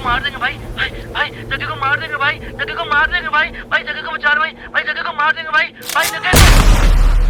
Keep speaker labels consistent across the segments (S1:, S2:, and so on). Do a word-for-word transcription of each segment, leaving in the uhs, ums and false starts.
S1: को मार देंगे भाई भाई भाई जगह को मार देंगे भाई जगह को मार देंगे भाई भाई जगह को बचा लो भाई भाई जगह को मार देंगे भाई भाई जगह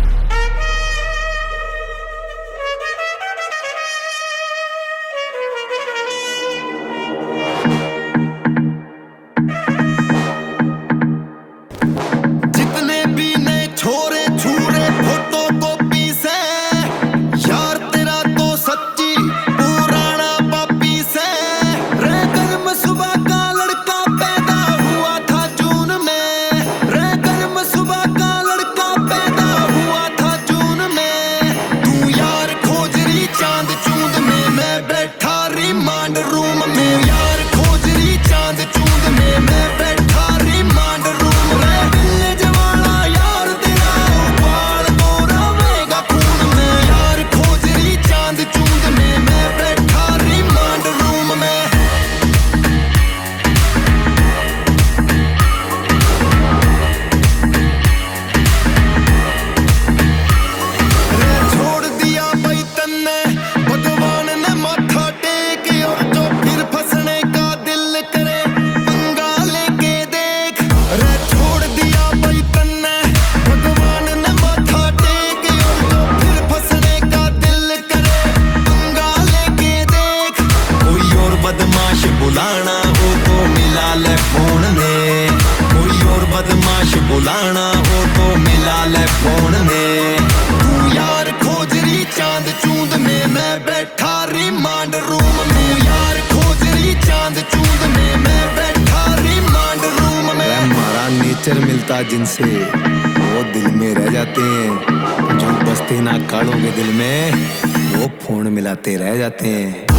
S2: बुलाना हो तो मिला ले फोन में, कोई और बदमाश बुलाना हो तो मिला ले फोन में। तू यार खोज रही चांद चूंद में, मैं बैठा रिमांड रूम में। यार खोज रही चांद चूंद में, मैं बैठा रिमांड रूम में। हमारा नेचर मिलता जिनसे वो दिल में रह जाते हैं, जो बसते ना कालों के दिल में वो फोन मिलाते रह जाते हैं।